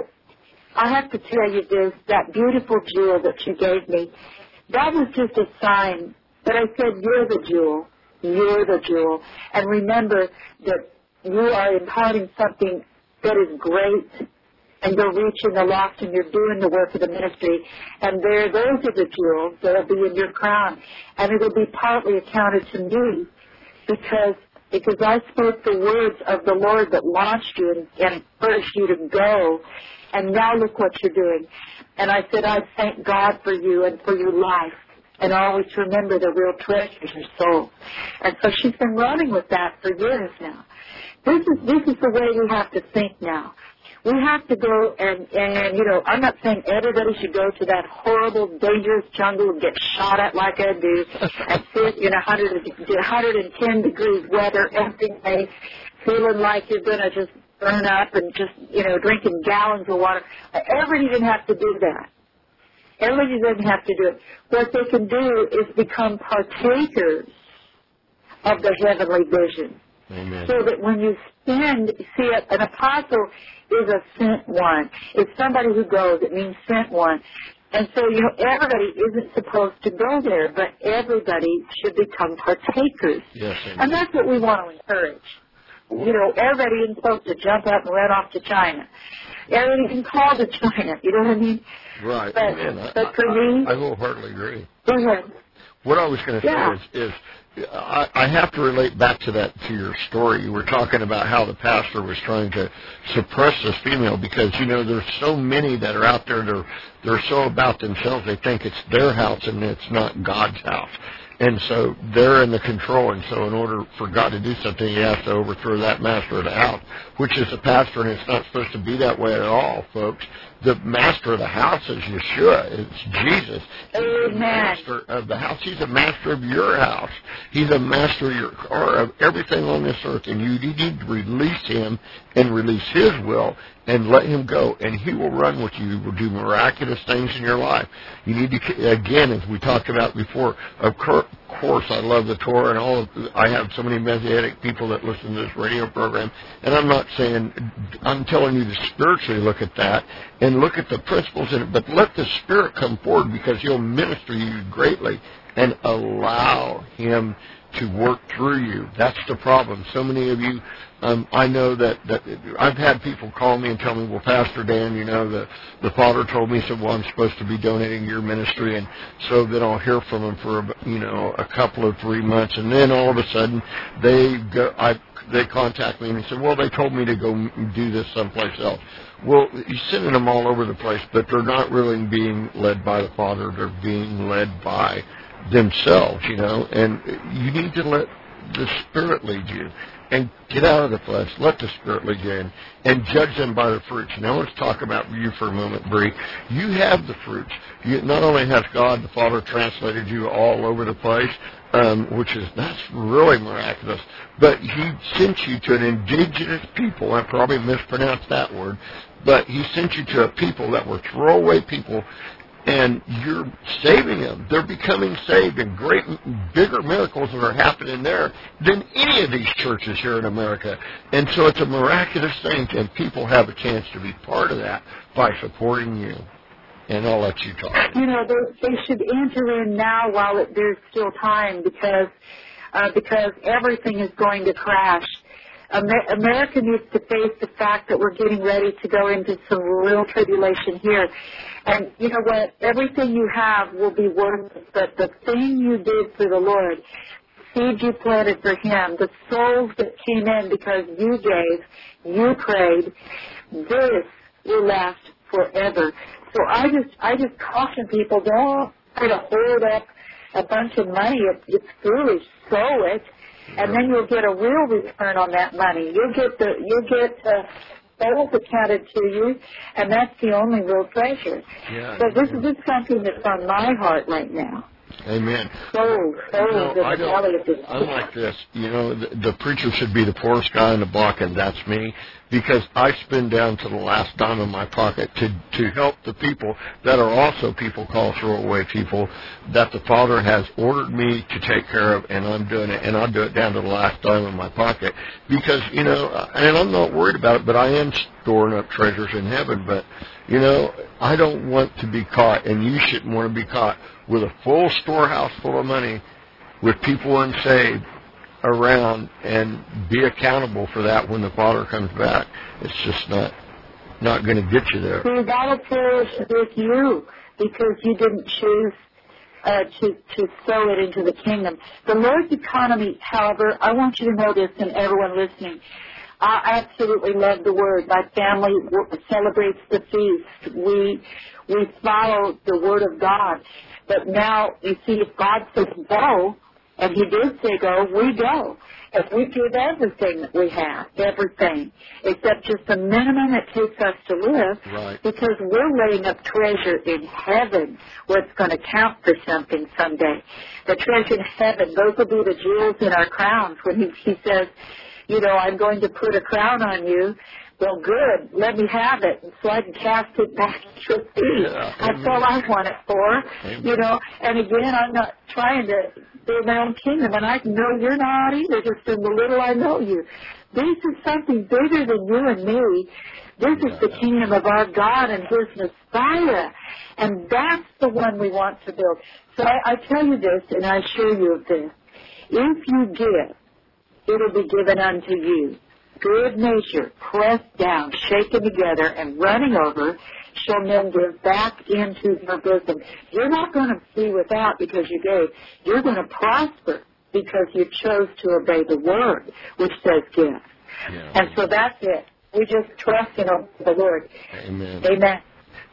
I have to tell you this, that beautiful jewel that you gave me, that was just a sign. But I said, you're the jewel. You're the jewel. And remember that you are imparting something that is great. And you're reaching the lost, and you're doing the work of the ministry. And there, those are the jewels that will be in your crown. And it will be partly accounted to me. Because because I spoke the words of the Lord that launched you and, and urged you to go, and now look what you're doing. And I said, I thank God for you and for your life, and always remember the real treasure is your soul. And so she's been running with that for years now. This is this is the way we have to think now. We have to go and, and, you know, I'm not saying everybody should go to that horrible, dangerous jungle and get shot at like I do and sit in one hundred ten degrees weather every day, feeling like you're going to just burn up and just, you know, drinking gallons of water. Everybody doesn't have to do that. Everybody doesn't have to do it. What they can do is become partakers of the heavenly vision. Amen. So that when you stand, see, an apostle is a sent one. It's somebody who goes. It means sent one. And so, you know, everybody isn't supposed to go there, but everybody should become partakers. Yes, amen. And that's what we want to encourage. You know, everybody isn't supposed to jump up and run off to China. Everybody can call to China. You know what I mean? Right. But, Amen. but for I, me... I, I wholeheartedly agree. Go ahead. What I was going to yeah. say is... is I, I have to relate back to that, to your story. You were talking about how the pastor was trying to suppress this female because, you know, there's so many that are out there, they're, they're so about themselves, they think it's their house and it's not God's house. And so they're in the control. And so in order for God to do something, he has to overthrow that master of the house, which is the pastor, and it's not supposed to be that way at all, folks. The master of the house is Yeshua. It's Jesus. He's Amen. the master of the house. He's a master of your house. He's a master of, your, or of everything on this earth. And you need to release him and release his will and let him go. And he will run with you. He will do miraculous things in your life. You need to, again, as we talked about before, of course, I love the Torah, and all of, I have so many Messianic people that listen to this radio program. And I'm not saying, I'm telling you to spiritually look at that and look at the principles in it, but let the Spirit come forward, because he'll minister you greatly, and allow him to work through you. That's the problem. So many of you, um, I know that, that I've had people call me and tell me, well, Pastor Dan, you know, the, the Father told me, said, well, I'm supposed to be donating to your ministry, and so then I'll hear from him for, you know, a couple of three months, and then all of a sudden they go, I, they contact me and they say, well, they told me to go do this someplace else. Well, you're sending them all over the place, but they're not really being led by the Father. They're being led by themselves, you know, and you need to let the Spirit lead you and get out of the flesh. Let the Spirit lead you in and judge them by the fruits. Now let's talk about you for a moment, Bree. You have the fruits. You, not only has God the Father translated you all over the place, um, which is, that's really miraculous, but he sent you to an indigenous people. I probably mispronounced that word, but he sent you to a people that were throwaway people, and you're saving them. They're becoming saved, and great, bigger miracles that are happening there than any of these churches here in America. And so it's a miraculous thing, and people have a chance to be part of that by supporting you. And I'll let you talk. You know, they, they should enter in now while it, there's still time, because uh, because everything is going to crash. Amer- America needs to face the fact that we're getting ready to go into some real tribulation here. And you know what? Everything you have will be worthless, but the thing you did for the Lord, seed you planted for him, the souls that came in because you gave, you prayed, this will last forever. So I just I just caution people, don't try to hold up a bunch of money. It, it's foolish. Sow it, and then you'll get a real return on that money. You'll get the you'll get uh, souls accounted to you, and that's the only real treasure. Yeah. So this is just something that's on my heart right now. Amen. Souls, souls No, in I the belly of this. I'm like this. You know, the, the preacher should be the poorest guy in the block, and that's me, because I spend down to the last dime in my pocket to to help the people that are also people called throwaway people that the Father has ordered me to take care of, and I'm doing it, and I'll do it down to the last dime in my pocket, because, you know, and I'm not worried about it, but I am storing up treasures in heaven, but, you know, I don't want to be caught, and you shouldn't want to be caught with a full storehouse full of money with people unsaved around and be accountable for that when the Father comes back. It's just not not going to get you there. See, that'll perish with you because you didn't choose uh, to, to sow it into the kingdom. The Lord's economy, however, I want you to know this, and everyone listening, I absolutely love the Word. My family celebrates the feast. We we follow the Word of God. But now, you see, if God says go, and he did say go, we go. If we give everything that we have, everything, except just the minimum it takes us to live, right, because we're laying up treasure in heaven, what's going to count for something someday. The treasure in heaven, those will be the jewels in our crowns. When he, he says, you know, I'm going to put a crown on you, well, good, let me have it, so I can cast it back at your feet. Yeah, that's all I want it for, amen. You know. And again, I'm not trying to build my own kingdom, and I know you're not either, just in the little I know you. This is something bigger than you and me. This is the kingdom of our God and his Messiah, and that's the one we want to build. So I, I tell you this, and I assure you of this. If you give, it'll be given unto you. Good measure, pressed down, shaken together, and running over, shall men give back into your bosom. You're not going to be without because you gave. You're going to prosper because you chose to obey the word, which says give. Yeah. And so that's it. We just trust in the Lord. Amen. Amen.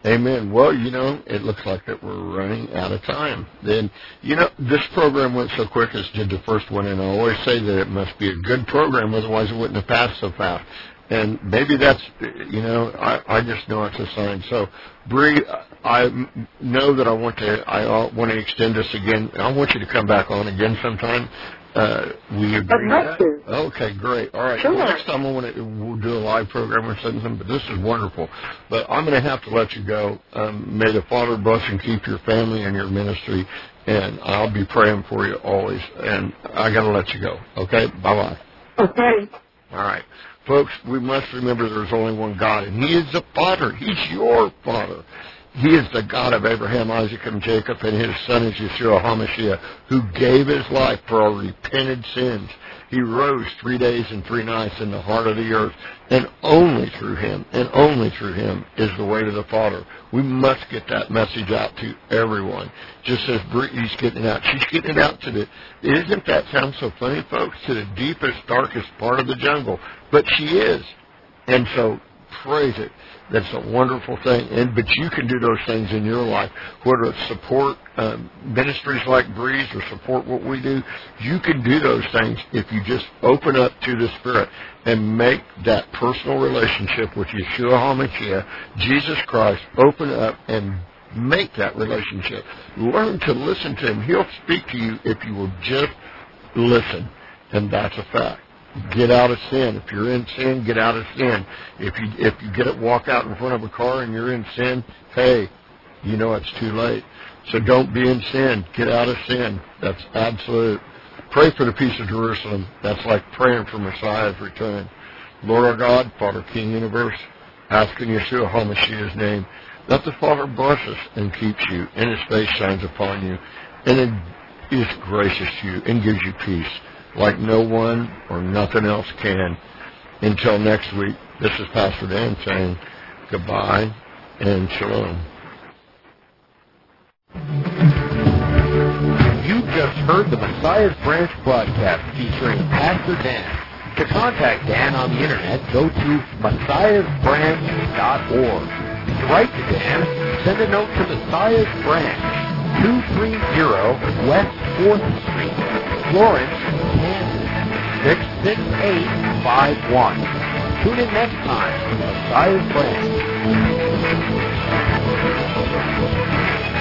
Amen. Well, you know, it looks like that we're running out of time. Then, you know, this program went so quick as did the first one, and I always say that it must be a good program, otherwise it wouldn't have passed so fast. And maybe that's, you know, I, I just know it's a sign. So, Bree, I know that I want to, I want to extend this again. I want you to come back on again sometime. Uh, we agree I'd love to. Okay, great. All right. Sure. Well, next time I want to we'll do a live program or something, but this is wonderful. But I'm going to have to let you go. Um, may the Father bless and keep your family and your ministry, and I'll be praying for you always. And I got to let you go. Okay? Bye-bye. Okay. All right. Folks, we must remember there's only one God, and He is the Father. He's your Father. He is the God of Abraham, Isaac, and Jacob, and His Son is Yeshua HaMashiach, who gave His life for our repented sins. He rose three days and three nights in the heart of the earth, and only through Him, and only through Him is the way to the Father. We must get that message out to everyone. Just as Brittany's getting it out, she's getting it out to the, isn't that sound so funny, folks, to the deepest, darkest part of the jungle. But she is. And so, praise it. That's a wonderful thing. And but you can do those things in your life, whether it's support um, ministries like Breeze or support what we do. You can do those things if you just open up to the Spirit and make that personal relationship with Yeshua HaMashiach, Jesus Christ, open up and make that relationship. Learn to listen to Him. He'll speak to you if you will just listen. And that's a fact. Get out of sin. If you're in sin, get out of sin. If you if you get it, walk out in front of a car and you're in sin, hey, you know it's too late. So don't be in sin. Get out of sin. That's absolute. Pray for the peace of Jerusalem. That's like praying for Messiah's return. Lord our God, Father, King Universe, ask in Yeshua HaMashiach's name, that the Father bless us and keeps you, and His face shines upon you, and it is gracious to you and gives you peace like no one or nothing else can. Until next week, this is Pastor Dan saying goodbye and shalom. You just heard the Messiah's Branch broadcast featuring Pastor Dan. To contact Dan on the internet, go to messiahs branch dot org. To write to Dan, send a note to Messiah's Branch, two thirty West fourth Street, Florence, Kansas, six six eight five one. Tune in next time to Messiah's Branch.